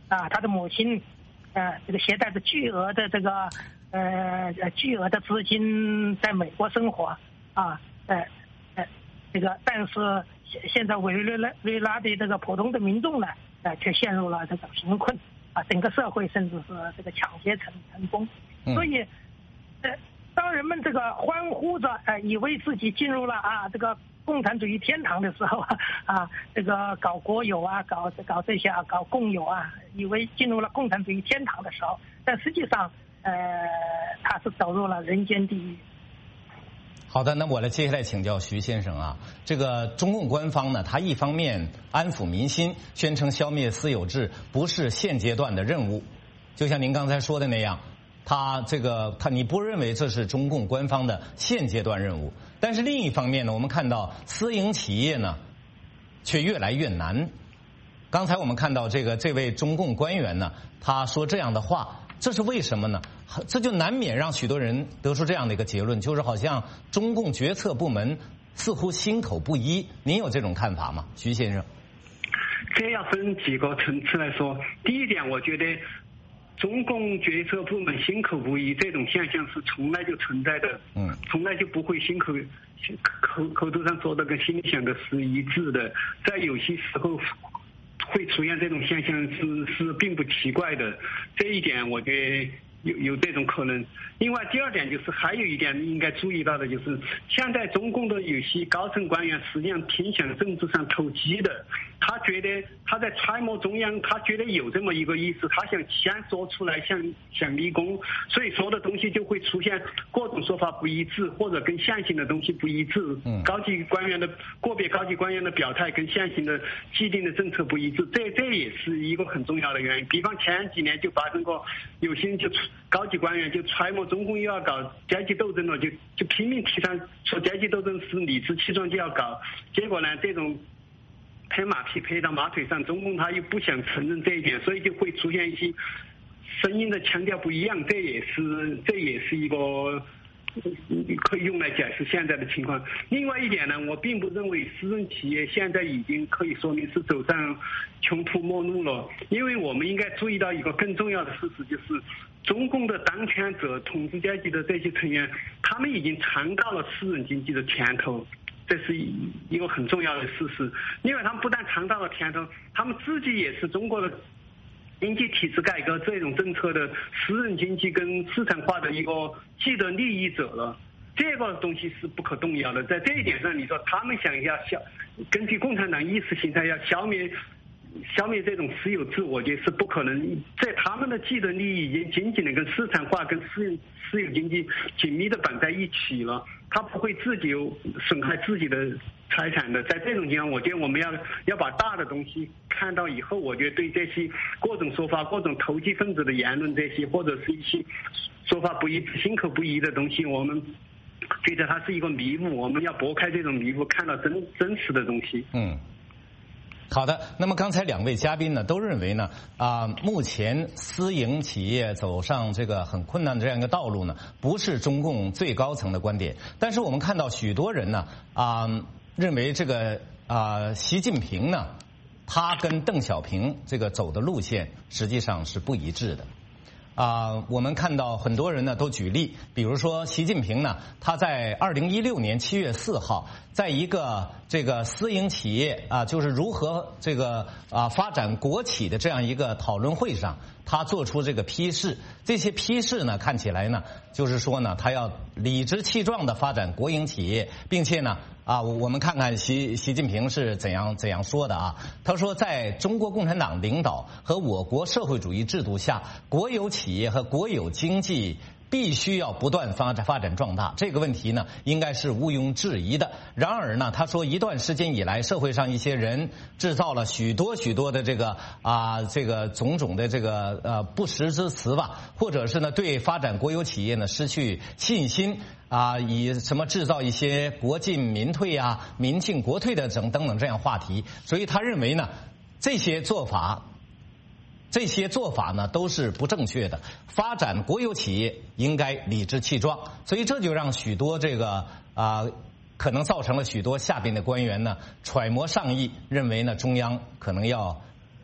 啊，他的母亲呃这个携带着巨额的这个呃巨额的资金在美国生活啊，呃呃这个但是现现在委内瑞拉瑞拉的这个普通的民众呢，呃却陷入了这个贫困啊，整个社会甚至是这个抢劫成成功，所以呃当人们这个欢呼着呃以为自己进入了啊这个共产主义天堂的时候啊，这个搞国有啊，搞搞这些啊，搞共有啊，以为进入了共产主义天堂的时候，但实际上，呃，他是走入了人间地狱。 好的，那我来接下来请教徐先生啊，这个中共官方呢，他一方面安抚民心，宣称消灭私有制不是现阶段的任务，就像您刚才说的那样。他这个他你不认为这是中共官方的现阶段任务，但是另一方面呢，我们看到私营企业呢却越来越难。刚才我们看到这个这位中共官员呢，他说这样的话，这是为什么呢？这就难免让许多人得出这样的一个结论，就是好像中共决策部门似乎心口不一。您有这种看法吗，徐先生？ 这要分几个层次来说。第一点，我觉得中共决策部门心口不一这种现象是从来就存在的，嗯，从来就不会心口口口头上说的跟心里想的是一致的，在有些时候会出现这种现象是是并不奇怪的，这一点我觉得有有这种可能。另外第二点就是还有一点应该注意到的就是，现在中共的有些高层官员实际上挺想政治上投机的，他觉得他在揣摩中央，他觉得有这么一个意思，他想先说出来，想想立功，所以说的东西就会出现各种说法不一致，或者跟现行的东西不一致。嗯，高级官员的个别高级官员的表态跟现行的既定的政策不一致，这这也是一个很重要的原因。比方前几年就发生过，有些人就高级官员就揣摩中共又要搞阶级斗争了，就就拼命提倡说阶级斗争是理直气壮就要搞，结果呢这种拍马屁拍到马腿上，中共他又不想承认这一点，所以就会出现一些声音的腔调不一样，这也是这也是一个可以用来解释现在的情况。另外一点呢，我并不认为私人企业现在已经可以说明是走上穷途末路了，因为我们应该注意到一个更重要的事实，就是中共的当权者、统治阶级的这些成员，他们已经尝到了私人经济的甜头，这是一个很重要的事实。另外他们不但尝到了甜头，他们自己也是中国的经济体制改革这种政策的私人经济跟市场化的一个既得利益者了，这个东西是不可动摇的。在这一点上，你说他们想要消，根据共产党意识形态要消灭消灭这种私有制，我觉得是不可能。在他们的既得利益已经紧紧的跟市场化跟私有私有经济紧密的绑在一起了，他不会自己有损害自己的财产的。在这种情况，我觉得我们要要把大的东西看到以后，我觉得对这些各种说法、各种投机分子的言论，这些或者是一些说法不一致、心口不一的东西，我们觉得它是一个迷雾，我们要拨开这种迷雾，看到真真实的东西。 嗯。好的，那么刚才两位嘉宾呢都认为呢啊，目前私营企业走上这个很困难的这样一个道路呢，不是中共最高层的观点。但是我们看到许多人呢啊认为这个啊习近平呢，他跟邓小平这个走的路线实际上是不一致的。啊，我们看到很多人呢都举例，比如说习近平呢，他在二零一六年七月四号，在一个这个私营企业啊，就是如何这个啊发展国企的这样一个讨论会上，他做出这个批示。这些批示呢，看起来呢，就是说呢，他要理直气壮的发展国营企业，并且呢，啊，我们看看习习近平是怎样怎样说的啊？他说，在中国共产党领导和我国社会主义制度下，国有企业和国有经济必须要不断发展发展壮大，这个问题呢，应该是毋庸置疑的。然而呢，他说一段时间以来，社会上一些人制造了许多许多的这个啊，这个种种的这个呃不实之词吧，或者是呢对发展国有企业呢失去信心啊，以什么制造一些国进民退啊、民进国退的等等等这样话题，所以他认为呢，这些做法。这些做法呢都是不正确的，发展国有企业应该理直气壮，所以这就让许多这个啊、呃、可能造成了许多下边的官员呢揣摩上意，认为呢中央可能要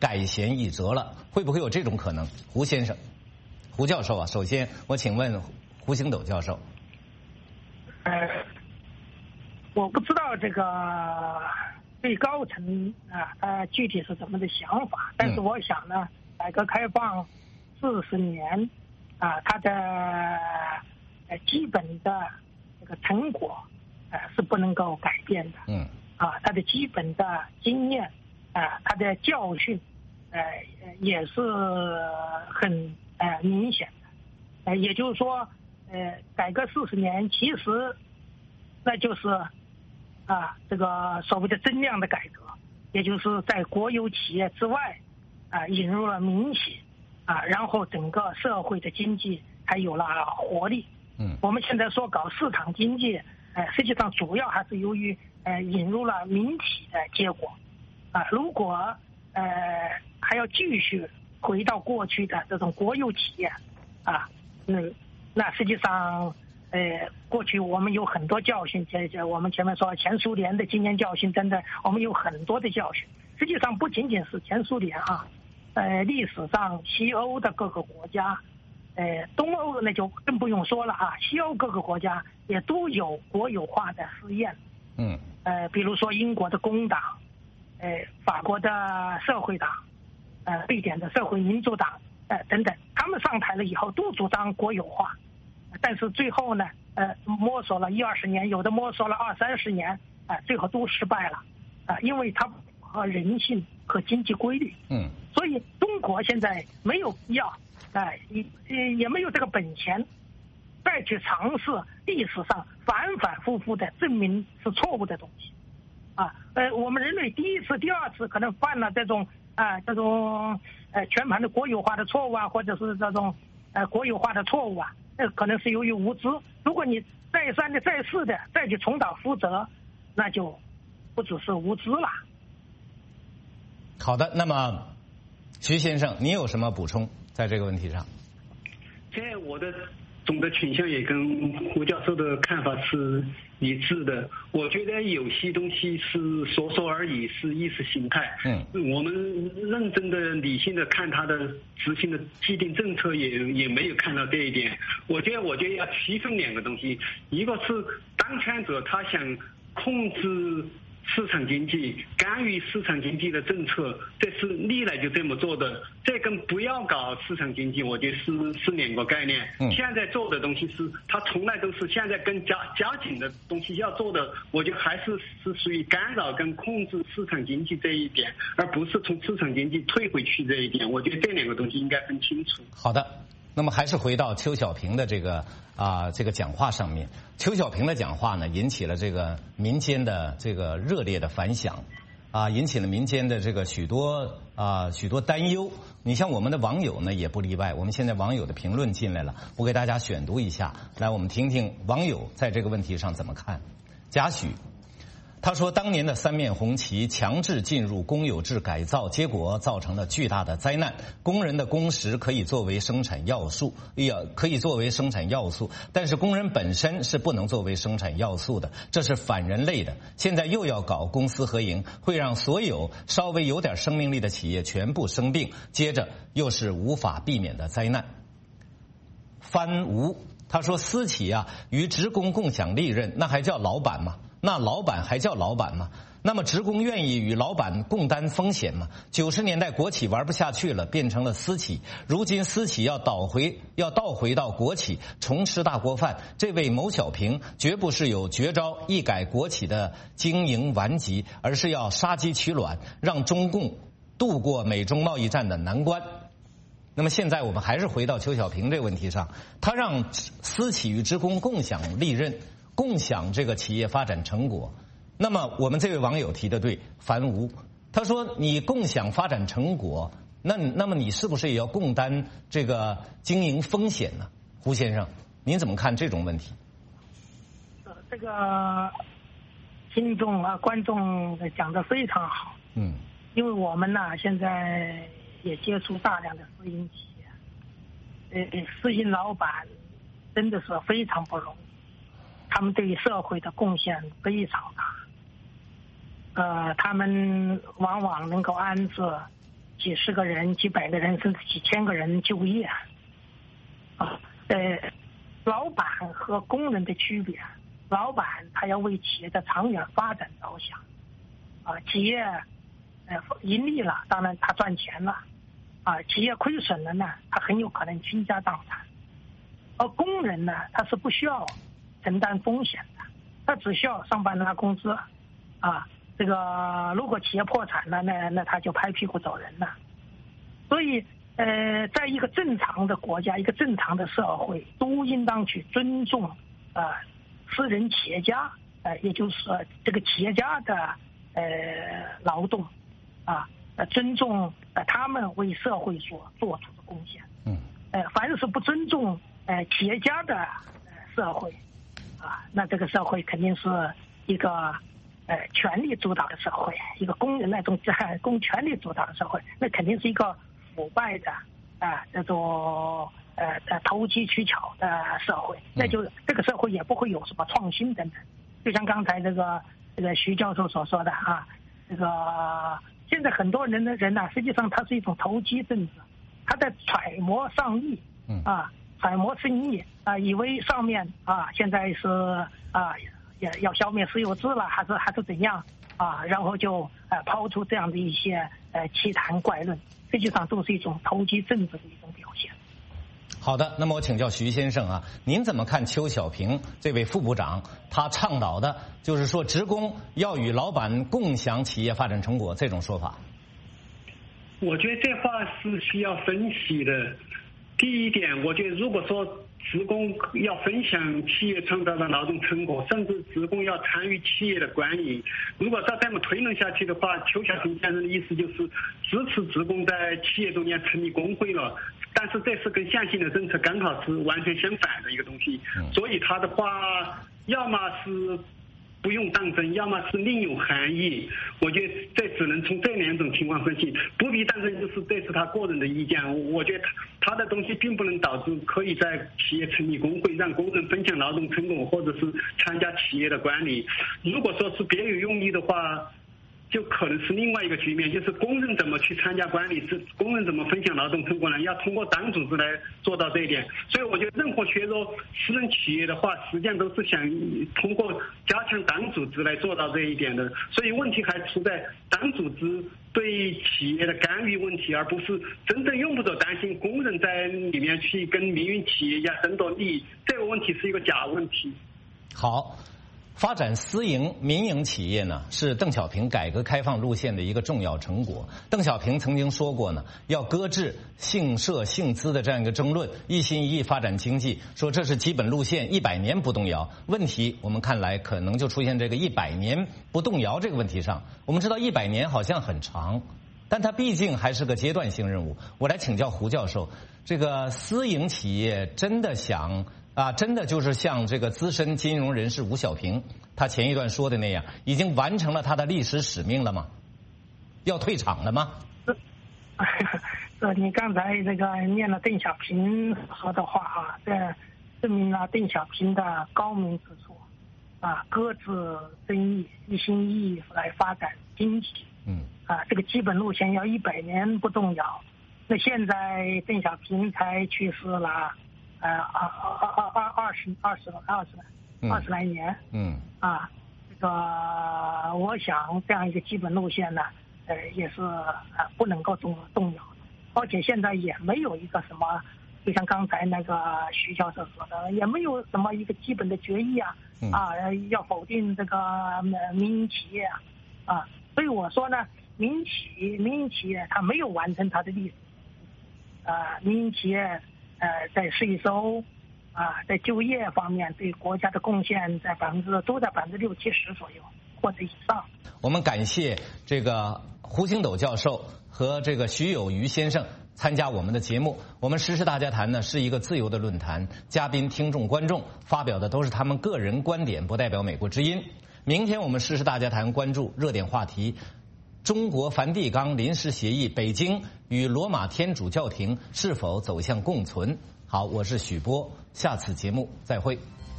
改弦易辙了，会不会有这种可能？胡先生，胡教授啊，首先我请问胡星斗教授。 呃，我不知道这个最高层啊，他具体是怎么的想法，但是我想呢，改革开放四十年啊，它的呃基本的这个成果呃是不能够改变的。 嗯。 啊，它的基本的经验啊，它的教训呃也是很呃明显的。呃，也就是说，呃，改革四十年其实那就是啊这个所谓的增量的改革，也就是在国有企业之外啊引入了民企啊，然后整个社会的经济才有了活力。 嗯， 我们现在说搞市场经济，呃，实际上主要还是由于呃引入了民企的结果啊。如果呃还要继续回到过去的这种国有企业啊，嗯，那实际上呃过去我们有很多教训，这这我们前面说前苏联的经验教训等等，我们有很多的教训。实际上不仅仅是前苏联啊，呃历史上西欧的各个国家。呃，东欧那就更不用说了啊，西欧各个国家也都有国有化的试验。 嗯。 呃，比如说英国的工党，呃，法国的社会党，呃，瑞典的社会民主党，呃，等等，他们上台了以后都主张国有化，但是最后呢，呃，摸索了一二十年，有的摸索了二三十年，啊、呃，最后都失败了，啊、呃，因为它不合人性和经济规律。 嗯。 所以中国现在没有必要。哎，也也没有这个本钱，再去尝试历史上反反复复的证明是错误的东西，啊，呃，我们人类第一次、第二次可能犯了这种啊、呃、这种呃全盘的国有化的错误啊，或者是这种呃国有化的错误啊，那可能是由于无知。如果你再三的、再四的再去重蹈覆辙，那就不只是无知了。 好的，那么徐先生，你有什么补充？在这个问题上， 这我的总的倾向也跟胡教授的看法是一致的。我觉得有些东西是说说而已，是意识形态。 嗯， 我们认真的、理性的看他的执行的既定政策也，也也没有看到这一点。我觉得，我觉得要区分两个东西，一个是当权者他想控制市场经济，干预市场经济的政策，这是历来就这么做的。这跟不要搞市场经济，我觉得是是两个概念。 嗯， 现在做的东西是，它从来都是现在跟加加紧的东西要做的，我觉得还是是属于干扰跟控制市场经济这一点，而不是从市场经济退回去这一点。我觉得这两个东西应该分清楚。 好的。那么还是回到邱小平的这个啊、呃、这个讲话上面，邱小平的讲话呢，引起了这个民间的这个热烈的反响，啊、呃，引起了民间的这个许多啊、呃、许多担忧。你像我们的网友呢也不例外，我们现在网友的评论进来了，我给大家选读一下，来我们听听网友在这个问题上怎么看。贾许。他说，当年的三面红旗强制进入公有制改造，结果造成了巨大的灾难。工人的工时可以作为生产要素，也可以作为生产要素，但是工人本身是不能作为生产要素的，这是反人类的。现在又要搞公私合营，会让所有稍微有点生命力的企业全部生病，接着又是无法避免的灾难。番吴他说，私企啊与职工共享利润，那还叫老板吗？那老板还叫老板吗？那么职工愿意与老板共担风险吗？九十年代国企玩不下去了，变成了私企，如今私企要倒回要倒回到国企，重吃大锅饭。这位牟小平绝不是有绝招一改国企的经营顽疾，而是要杀鸡取卵，让中共度过美中贸易战的难关。那么现在我们还是回到邱小平这个问题上，他让私企与职工共享利润，共享这个企业发展成果。那么我们这位网友提的对，樊吴他说，你共享发展成果，那那么你是不是也要共担这个经营风险呢？胡先生，您怎么看这种问题？ 呃，这个听众啊观众讲得非常好。 嗯， 因为我们呢现在也接触大量的私营企业，呃，私营老板真的是非常不容易，他们对社会的贡献非常大。呃，他们往往能够安置几十个人、几百个人甚至几千个人就业啊。呃，老板和工人的区别，老板他要为企业的长远发展着想啊，企业呃盈利了，当然他赚钱了啊，企业亏损了呢，他很有可能倾家荡产。而工人呢，他是不需要承担风险的，他只需要上班拿工资啊。这个如果企业破产了，那那他就拍屁股走人了。所以呃，在一个正常的国家，一个正常的社会，都应当去尊重呃私人企业家，呃，也就是这个企业家的呃劳动啊，呃，尊重呃他们为社会所做出的贡献。嗯。呃，凡是不尊重呃企业家的呃社会啊，那这个社会肯定是一个呃权力主导的社会，一个工人那种在公权力主导的社会，那肯定是一个腐败的啊这种呃投机取巧的社会，那就这个社会也不会有什么创新等等。就像刚才这个这个徐教授所说的啊，这个现在很多人的人呢、啊，实际上它是一种投机政治，他在揣摩上意啊，揣摩深意啊，以为上面啊现在是啊也要消灭私有制了，还是还是怎样啊，然后就呃抛出这样的一些呃奇谈怪论，实际上都是一种投机政治的一种表现。 好的，那么我请教徐先生啊，您怎么看邱小平这位副部长他倡导的，就是说职工要与老板共享企业发展成果这种说法？ 我觉得这话是需要分析的。第一点，我觉得如果说职工要分享企业创造的劳动成果，甚至职工要参与企业的管理，如果照这么推论下去的话，邱小平先生的意思就是支持职工在企业中间成立工会了，但是这是跟现行的政策刚好是完全相反的一个东西，所以他的话要么是不用当真，要么是另有含义。我觉得这只能从这两种情况分析，不必当真就是这是他个人的意见。我觉得他他的东西并不能导致可以在企业成立工会，让工人分享劳动成果，或者是参加企业的管理。如果说是别有用意的话，就可能是另外一个局面，就是工人怎么去参加管理，是工人怎么分享劳动成果呢？要通过党组织来做到这一点。所以我觉得任何削弱私人企业的话，实际上都是想通过加强党组织来做到这一点的。所以问题还出在党组织对企业的干预问题，而不是真正用不着担心工人在里面去跟民营企业家争夺利益。这个问题是一个假问题。 好。发展私营民营企业呢，是邓小平改革开放路线的一个重要成果。邓小平曾经说过呢，要搁置姓社姓资的这样一个争论，一心一意发展经济，说这是基本路线，一百年不动摇。问题我们看来可能就出现这个一百年不动摇这个问题上。我们知道一百年好像很长，但它毕竟还是个阶段性任务。我来请教胡教授，这个私营企业真的想啊，真的就是像这个资深金融人士吴小平他前一段说的那样，已经完成了他的历史使命了吗？要退场了吗？ 是你刚才这个念了邓小平说的话啊，这证明了邓小平的高明之处啊，搁置争议，一心一意来发展经济。嗯啊，这个基本路线要一百年不动摇。那现在邓小平才去世了。呃，二二二二二十二十二十二十来年，嗯啊，这个我想这样一个基本路线呢，呃，也是呃不能够动动摇的，而且现在也没有一个什么，就像刚才那个徐教授说的，也没有什么一个基本的决议啊，啊，要否定这个民营企业啊，啊，所以我说呢，民营企民营企业它没有完成它的历史，啊，民营企业。呃，在税收啊，在就业方面对国家的贡献在百分之都在百分之六七十左右或者以上。 我们感谢这个胡星斗教授和这个徐有余先生参加我们的节目。我们时事大家谈呢是一个自由的论坛，嘉宾、听众、观众发表的都是他们个人观点，不代表美国之音。明天我们时事大家谈关注热点话题。中国梵蒂冈临时协议，北京与罗马天主教廷是否走向共存？好，我是许波，下次节目再会。